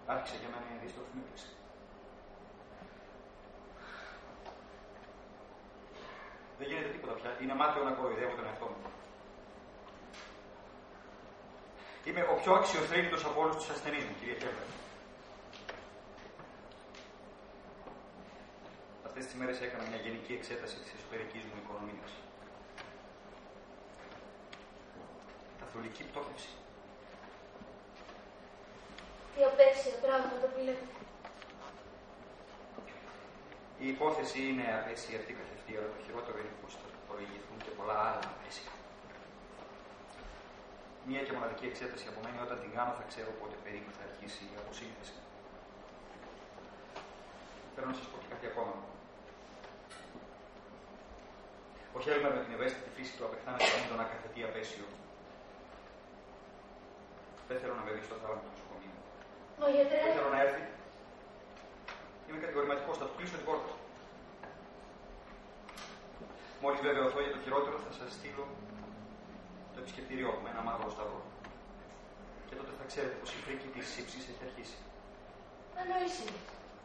Άρχισε για μένα η αντίστροφη μίμηση. Δεν γίνεται τίποτα πια. Είναι μάταιο να κοροϊδεύω τον εαυτό μου. Είμαι ο πιο αξιοθρύνητος από όλους τους ασθενείς μου, κυρία Κέλλερ. Αυτές τις μέρες έκανα μια γενική εξέταση της εσωτερικής μου οικονομίας. Καθολική πτώχευση. Τι απέσια πράγματα που λέτε. Η υπόθεση είναι απέσια αυτή καθ' αυτή, αλλά το χειρότερο είναι πως θα προηγηθούν και πολλά άλλα απέσια. Μία και μοναδική εξέταση απομένει, όταν την κάνω θα ξέρω πότε περίπου θα αρχίσει η αποσύνθεση. Θέλω να σας πω και κάτι ακόμα. Ο Χέλμερ με την ευαίσθητη φύση του απεχθάνεται έντονα κάθε τι απέσιο. Δεν θέλω να με δει στο θάλαμο του νοσοκομείου. Μα γιατρέ. Δεν θέλω να έρθει. Είμαι κατηγορηματικός, θα του κλείσω την πόρτα. Μόλις βεβαιωθώ για το χειρότερο, θα σας στείλω το επισκεπτήριό μου με ένα μαύρο σταυρό. Και τότε θα ξέρετε πως η φρίκη της σύψης έχει αρχίσει. Ανοήσιμη.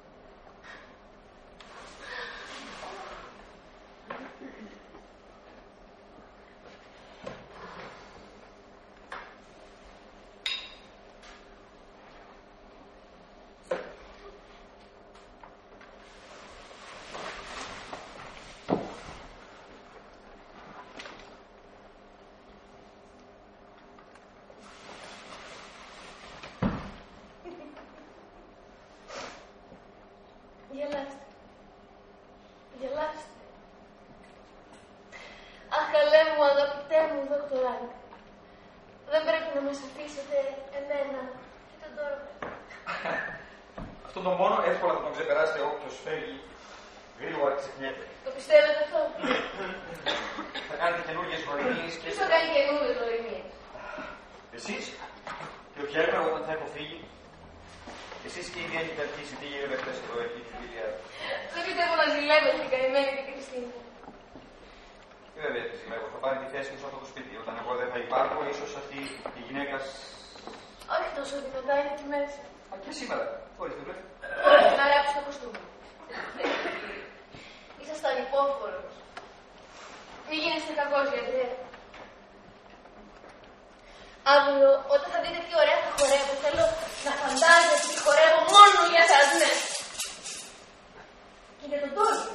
Γελάστε. Γελάστε. Αχ, καλέ μου, αγαπητέ μου, δόκτωρα. Δεν πρέπει να μας αφήσετε εμένα και τον Τόρβαλ. Αυτό το μόνο εύκολα θα τον ξεπεράσετε όποιος φεύγει γρήγορα ξεχνιέται. Το πιστεύετε αυτό? Θα κάνετε καινούργιες γνωριμίες και... Ποιος θα κάνει καινούργιες γνωριμίες? Εσείς και ο Χέλμερ όταν θα έχω φύγει. Εσείς και ήδη έχετε αρχίσει τι γίνεται χθες εδώ, εκεί τη δουλειά. Δεν πιστεύω να ζηλεύετε την καημένη και την Κριστίνα. Βέβαια τη ζηλεύω. Θα πάρει τη θέση μου σε αυτό το σπίτι. Όταν εγώ δεν θα υπάρχω, ίσως αυτή η γυναίκα. Όχι τόσο δυνατά, είναι εκεί μέσα. Μα και σήμερα. Χωρίς το βλέπετε. Να ράψει το κοστούμι. Ήσασταν υπόφορος. Μη γίνεστε κακός, γιατρέ. Αύριο, όταν θα δείτε τι ωραία θα χορεύω, θέλω να φαντάζεστε ότι χορεύω μόνο για σας, ναι. Και για τον Τόρβαλ.